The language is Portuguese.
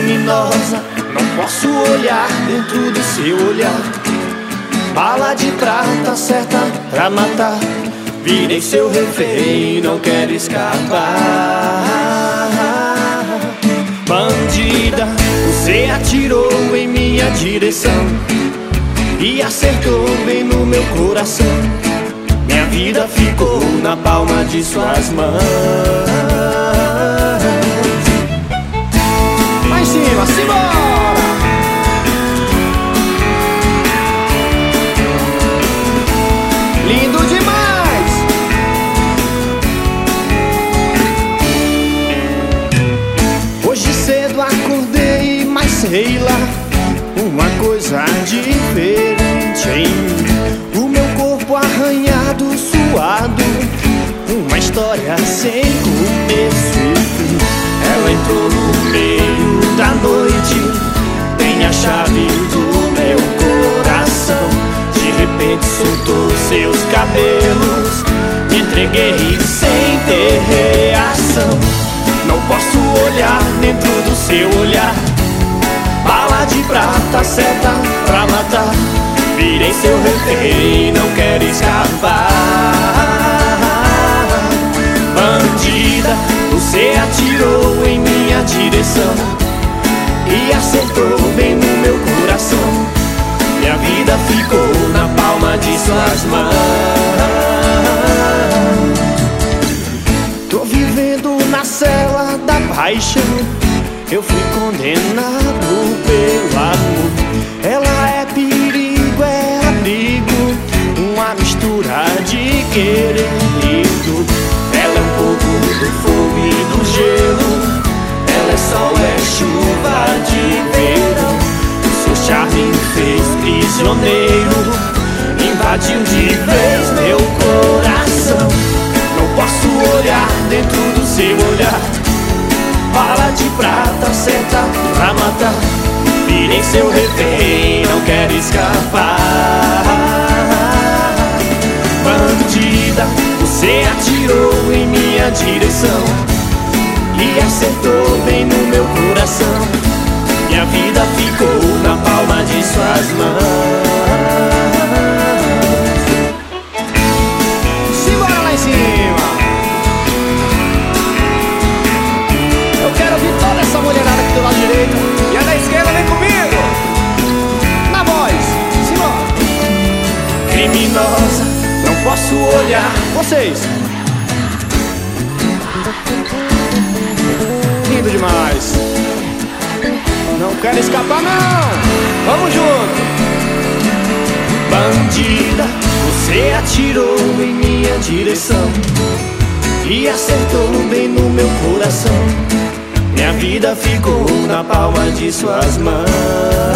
criminosa, não posso olhar dentro do seu olhar. Bala de prata certa pra matar. Virei seu refém, não quero escapar. Bandida, você atirou em minha direção e acertou bem no meu coração. Minha vida ficou na palma de suas mãos. Lá em cima, simbora! Lindo demais! Hoje cedo acordei, mas sei lá, uma coisa diferente em mim. O meu corpo arranhado, suado, uma história sem começo e fim. Ela entrou no meio da noite, tem a chave do meu coração. De repente soltou seus cabelos, me entreguei sem ter reação. Não posso olhar dentro do seu olhar. Bala de prata certa pra matar. Virei seu refém, não quero escapar. Bandida, você atirou em minha direção e acertou bem no meu coração. Minha vida ficou na palma de suas mãos. Tô vivendo na cela da paixão. Eu fui condenado pelo amor. Ela é perigo, é abrigo, uma mistura de querer e medo. Ela é um pouco do fogo e do gelo. Ela é sol, é chuva de verão. O seu charme me fez prisioneiro, invadiu de vez meu coração. Não posso olhar dentro do seu olhar. Bala de prata certa pra matar. Virei seu refém, não quero escapar. Bandida, você atirou em minha direção e acertou bem no meu coração. Minha vida ficou na palma de suas mãos. Simbora lá em cima! Eu quero ouvir toda essa mulherada aqui do lado direito. E a da esquerda vem comigo! Na voz, simbora! Criminosa, não posso olhar. Vocês! Lindo demais! Não quero escapar não! Vamos junto! Bandida, você atirou em minha direção e acertou bem no meu coração. Minha vida ficou na palma de suas mãos.